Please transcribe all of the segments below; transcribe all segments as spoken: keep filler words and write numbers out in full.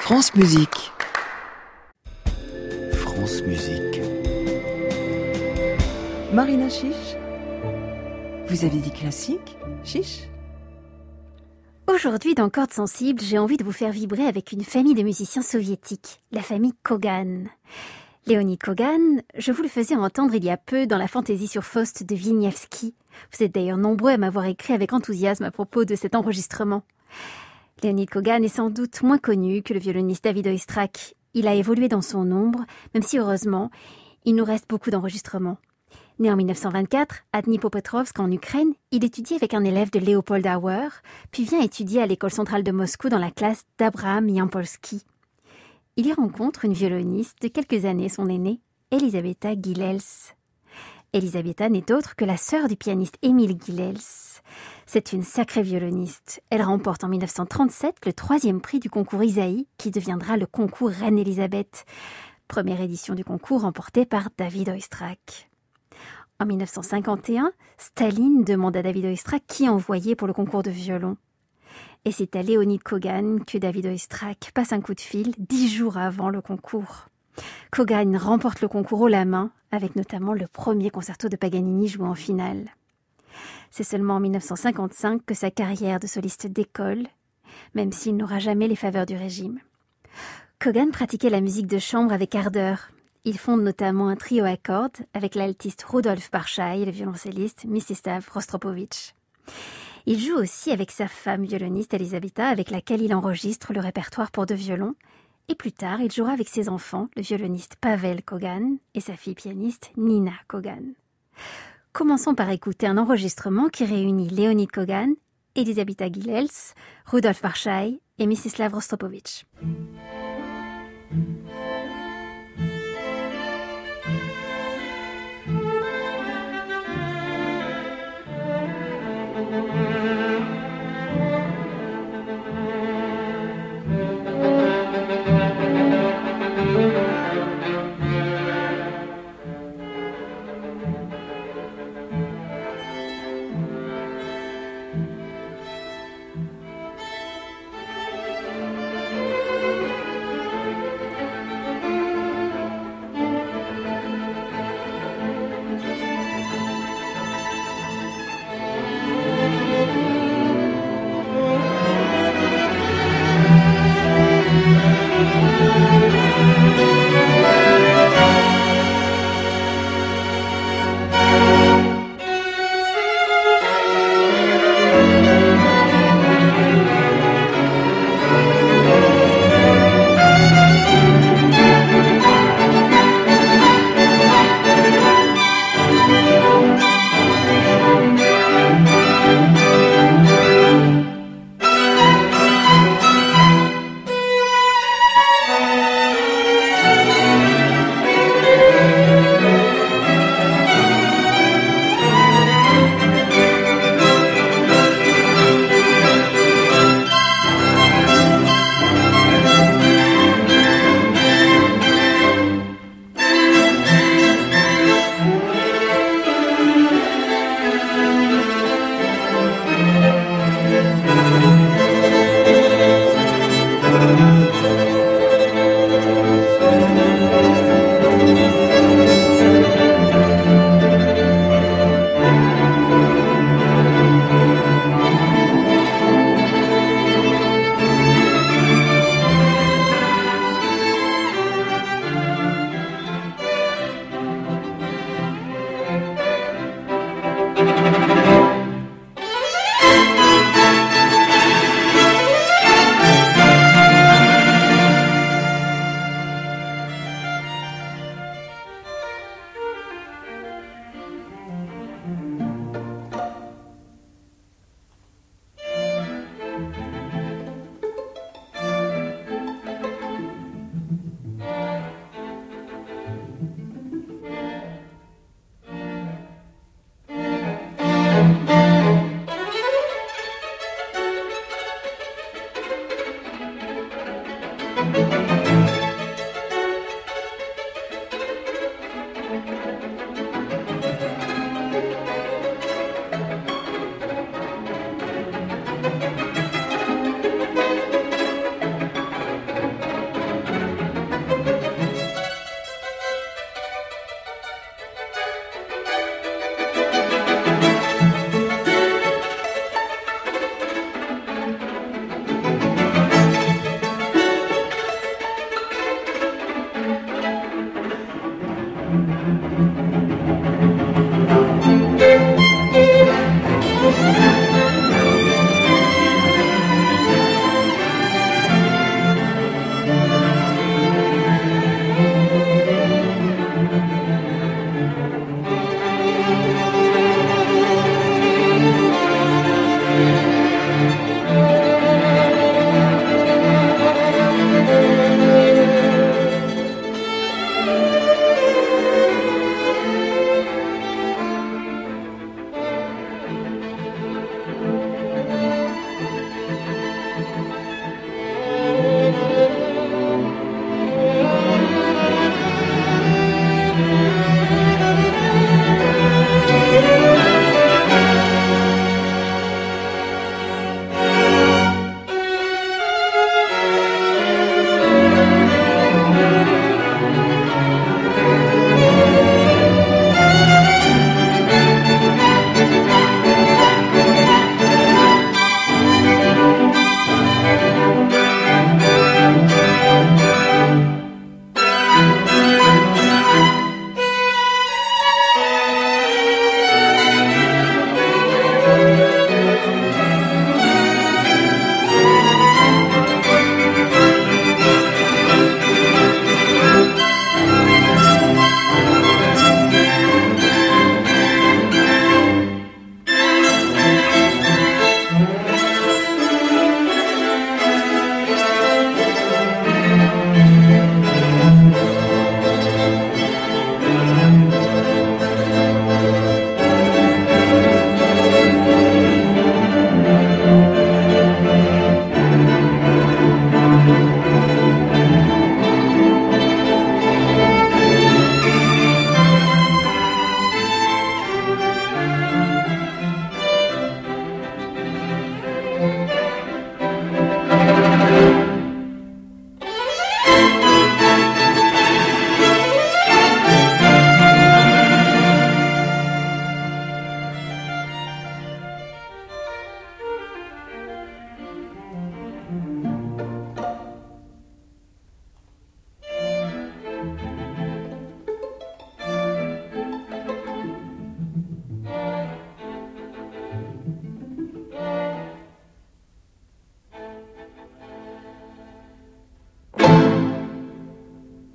France Musique. France Musique. Marina Chiche. Vous avez dit classique, Chiche? Aujourd'hui, dans Cordes sensibles, j'ai envie de vous faire vibrer avec une famille de musiciens soviétiques, la famille Kogan. Léonid Kogan, je vous le faisais entendre il y a peu dans la Fantaisie sur Faust de Wieniawski. Vous êtes d'ailleurs nombreux à m'avoir écrit avec enthousiasme à propos de cet enregistrement. Léonid Kogan est sans doute moins connu que le violoniste David Oistrakh. Il a évolué dans son ombre, même si heureusement, il nous reste beaucoup d'enregistrements. Né en dix-neuf cent vingt-quatre, à Dnipropetrovsk en Ukraine, il étudie avec un élève de Leopold Auer, puis vient étudier à l'école centrale de Moscou dans la classe d'Abraham Yampolsky. Il y rencontre une violoniste de quelques années son aînée, Elisabetta Gilels. Elisabetta n'est autre que la sœur du pianiste Emil Gilels. C'est une sacrée violoniste. Elle remporte en dix-neuf cent trente-sept le troisième prix du concours Isaïe, qui deviendra le concours Reine-Élisabeth. Première édition du concours remportée par David Oistrakh. En dix-neuf cent cinquante et un, Staline demande à David Oistrakh qui envoyer pour le concours de violon. Et c'est à Léonid Kogan que David Oistrakh passe un coup de fil dix jours avant le concours. Kogan remporte le concours haut la main, avec notamment le premier concerto de Paganini joué en finale. C'est seulement en dix-neuf cent cinquante-cinq que sa carrière de soliste décolle, même s'il n'aura jamais les faveurs du régime. Kogan pratiquait la musique de chambre avec ardeur. Il fonde notamment un trio à cordes avec l'altiste Rudolf Barchaï et le violoncelliste Mstislav Rostropovitch. Il joue aussi avec sa femme violoniste Elisabetta, avec laquelle il enregistre le répertoire pour deux violons. Et plus tard, il jouera avec ses enfants, le violoniste Pavel Kogan et sa fille pianiste Nina Kogan. Commençons par écouter un enregistrement qui réunit Léonid Kogan, Elisabetta Gilels, Rudolf Barchaï et Mstislav Rostropovitch.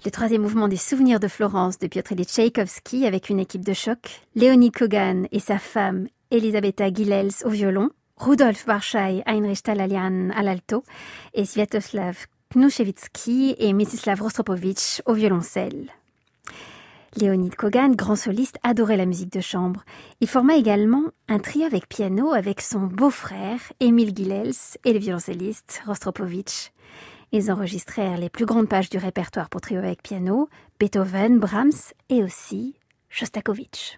Le troisième mouvement des Souvenirs de Florence de Piotr Ilyich Tchaïkovski avec une équipe de choc, Léonid Kogan et sa femme Elisabetta Gilels au violon, Rudolf Barchai, Heinrich Talalian à l'alto et Sviatoslav Knushevitsky et Mstislav Rostropovitch au violoncelle. Léonid Kogan, grand soliste, adorait la musique de chambre. Il forma également un trio avec piano avec son beau-frère Emil Gilels et le violoncelliste Rostropovitch. Ils enregistrèrent les plus grandes pages du répertoire pour trio avec piano, Beethoven, Brahms et aussi Shostakovich.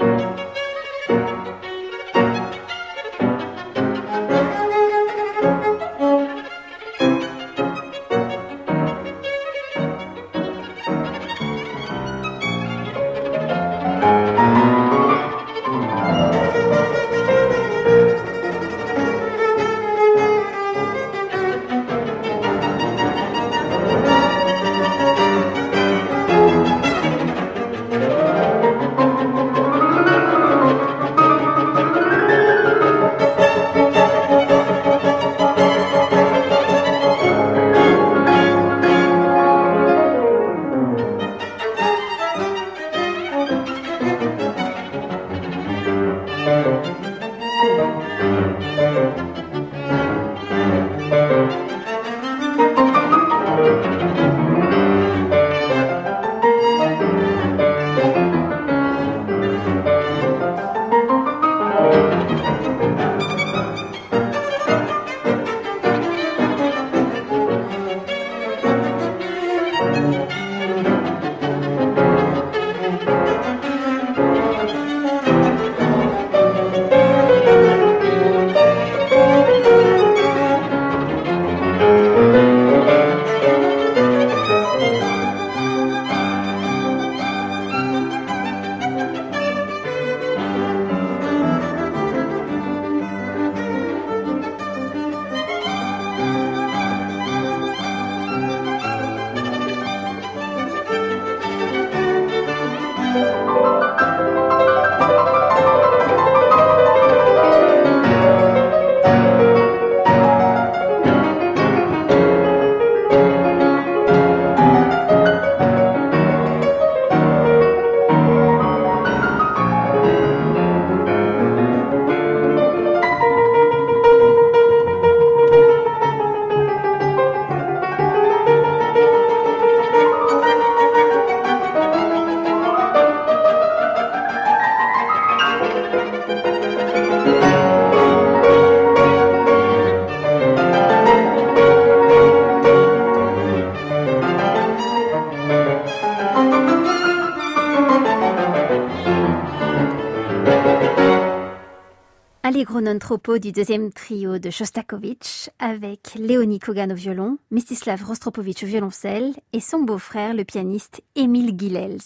Allegro non troppo du deuxième trio de Shostakovich avec Léonid Kogan au violon, Mstislav Rostropovitch au violoncelle et son beau-frère, le pianiste Emil Gilels.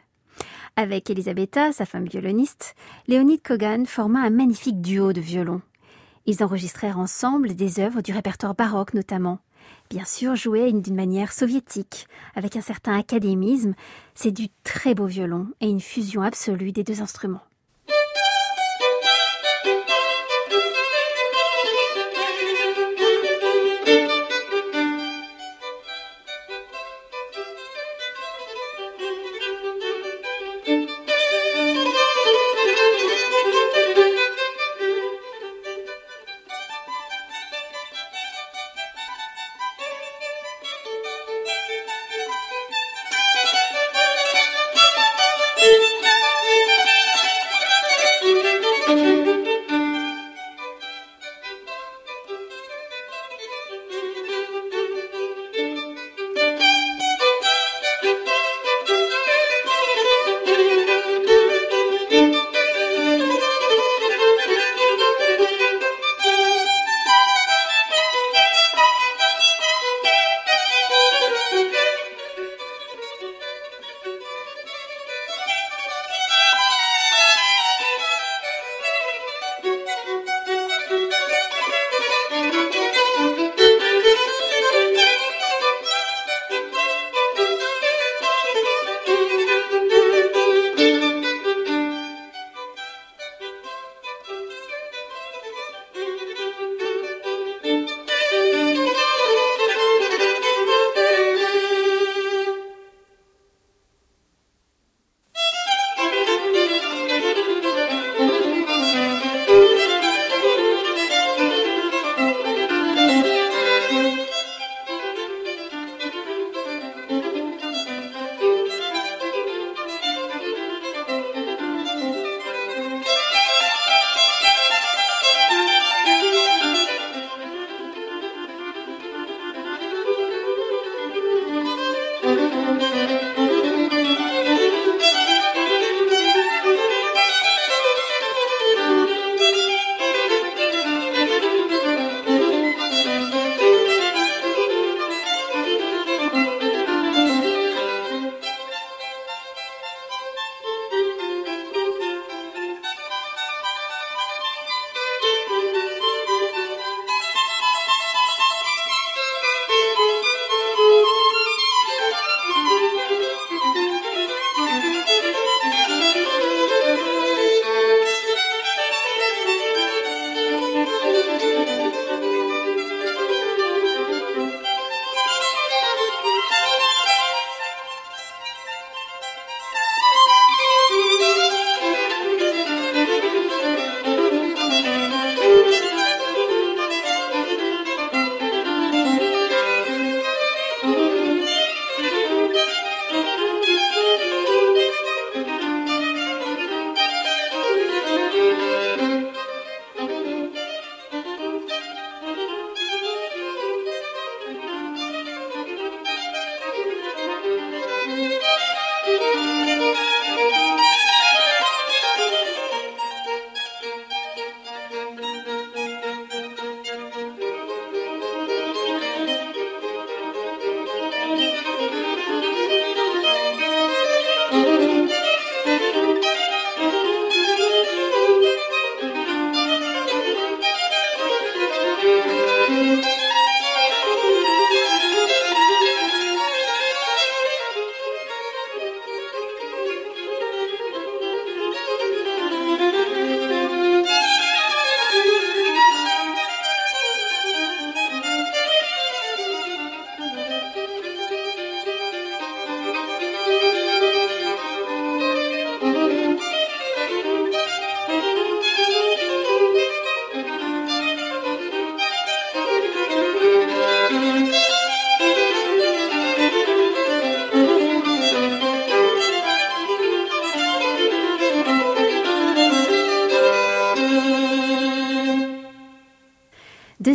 Avec Elisabetta, sa femme violoniste, Léonid Kogan forma un magnifique duo de violon. Ils enregistrèrent ensemble des œuvres du répertoire baroque notamment. Bien sûr, joués d'une manière soviétique, avec un certain académisme, c'est du très beau violon et une fusion absolue des deux instruments.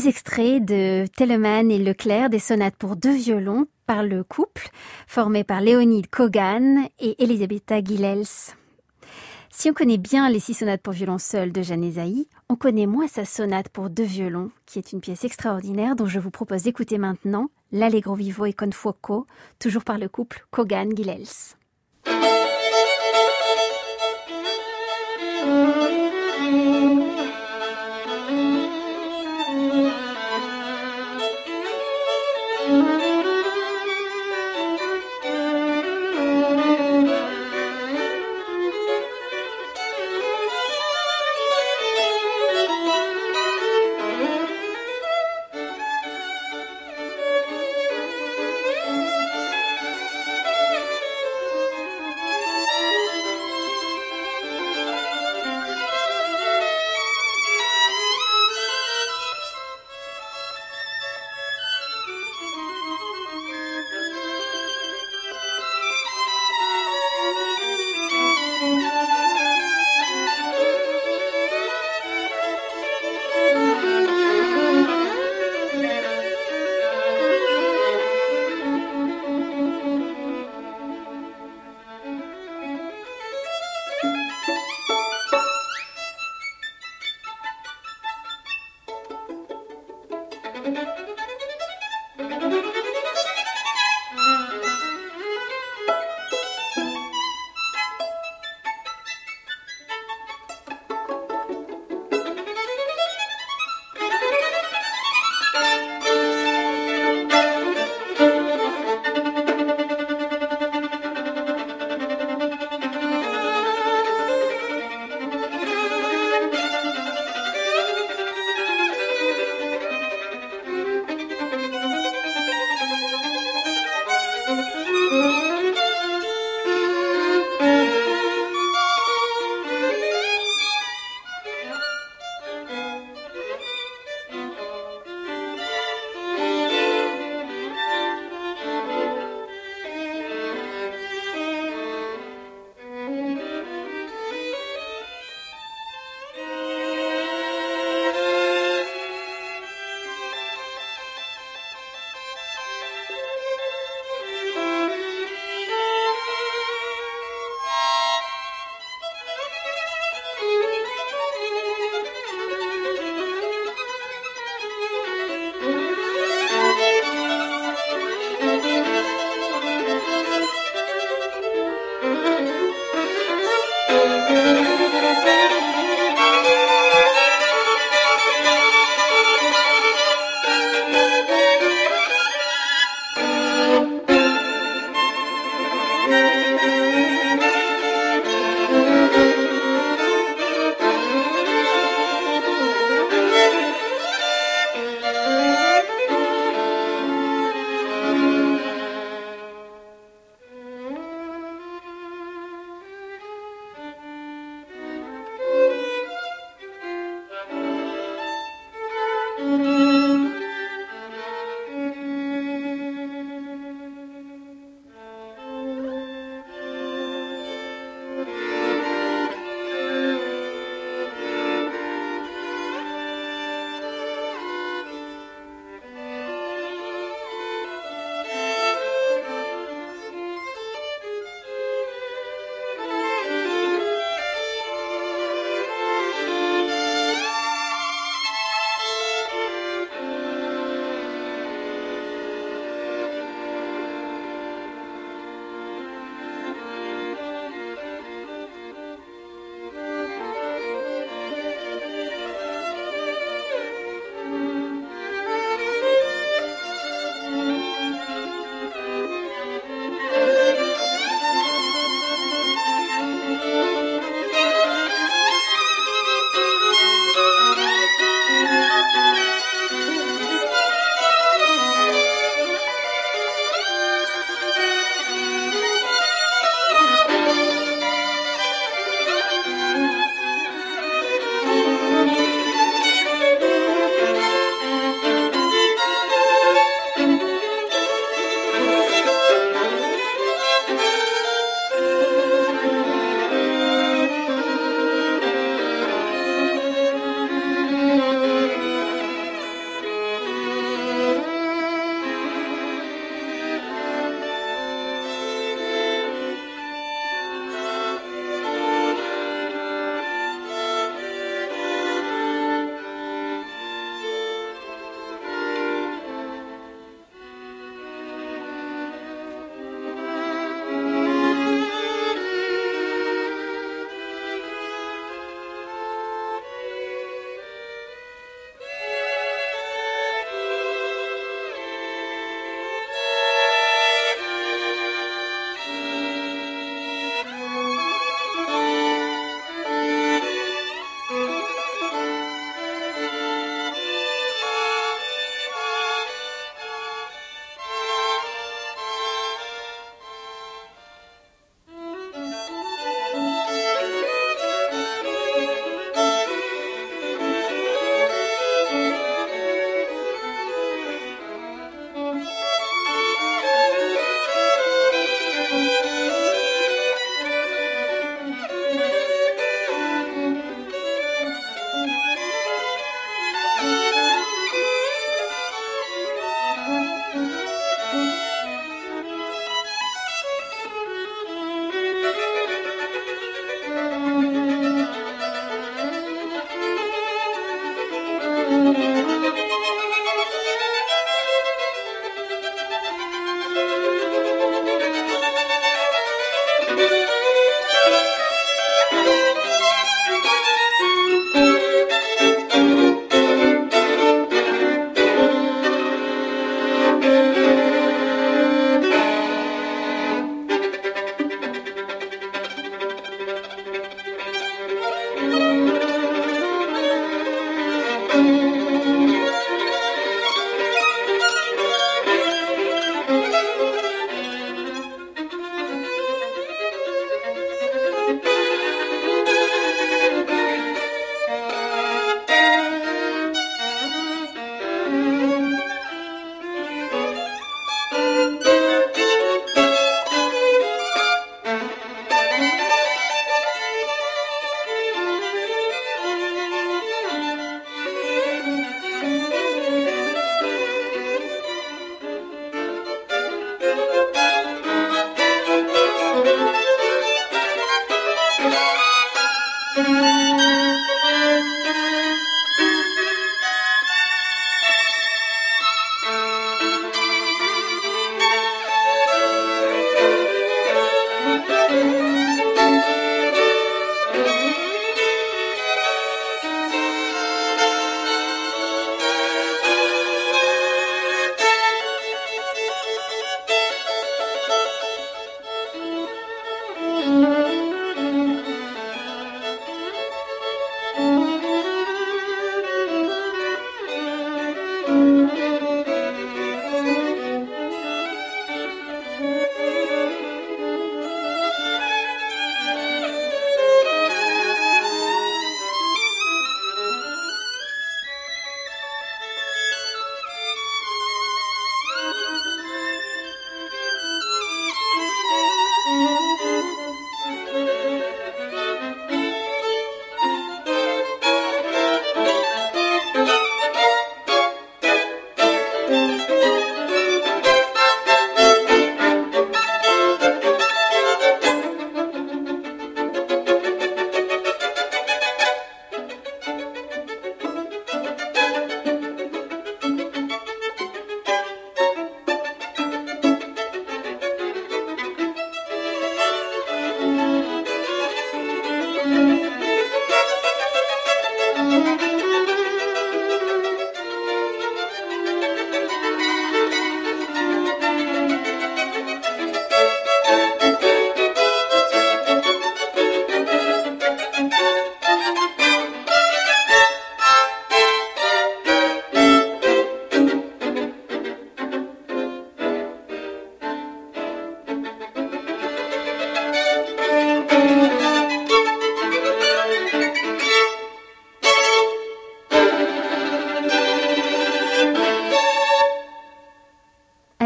deux extraits de Telemann et Leclerc, des sonates pour deux violons par le couple, formé par Leonid Kogan et Elisabetta Gilels. Si on connaît bien les six sonates pour violon seul de Janésaï, on connaît moins sa sonate pour deux violons, qui est une pièce extraordinaire dont je vous propose d'écouter maintenant l'Allegro vivo e con fuoco, toujours par le couple Kogan-Gilels.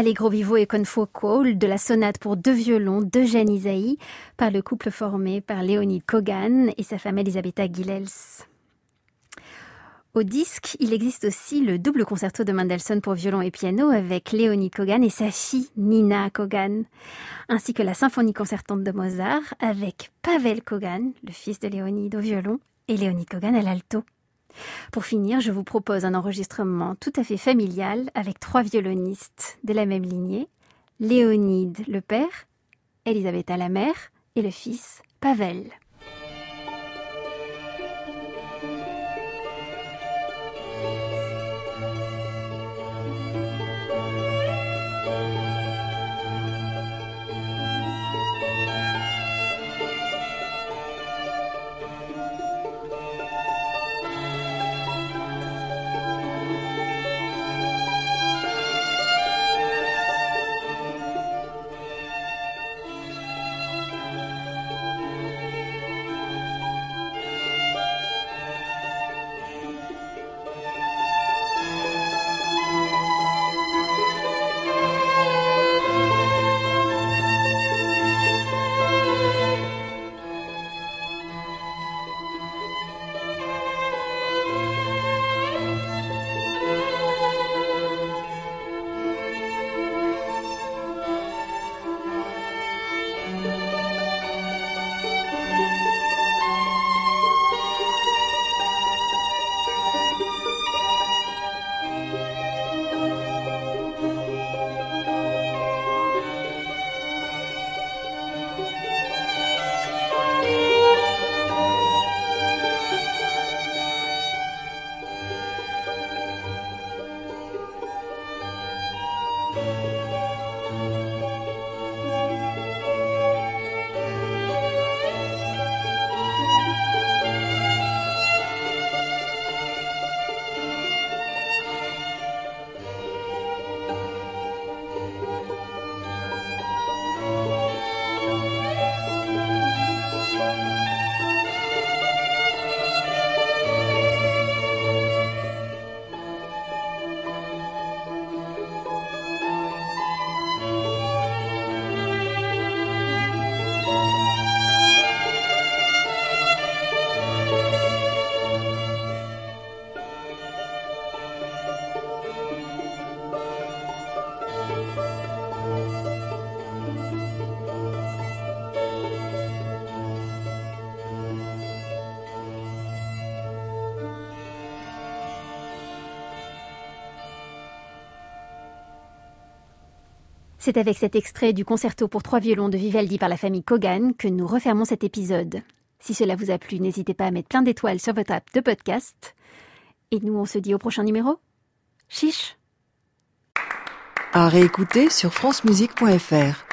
Allegro vivo e con fuoco de la sonate pour deux violons d'Eugène Ysaÿe par le couple formé par Leonid Kogan et sa femme Elisabetta Gilels. Au disque, il existe aussi le double concerto de Mendelssohn pour violon et piano avec Leonid Kogan et sa fille Nina Kogan, ainsi que la symphonie concertante de Mozart avec Pavel Kogan, le fils de Léonid au violon, et Leonid Kogan à l'alto. Pour finir, je vous propose un enregistrement tout à fait familial avec trois violonistes de la même lignée, Léonid le père, Elisabetta la mère et le fils Pavel. C'est avec cet extrait du concerto pour trois violons de Vivaldi par la famille Kogan que nous refermons cet épisode. Si cela vous a plu, n'hésitez pas à mettre plein d'étoiles sur votre app de podcast. Et nous, on se dit au prochain numéro. Chiche! À réécouter sur francemusique point fr.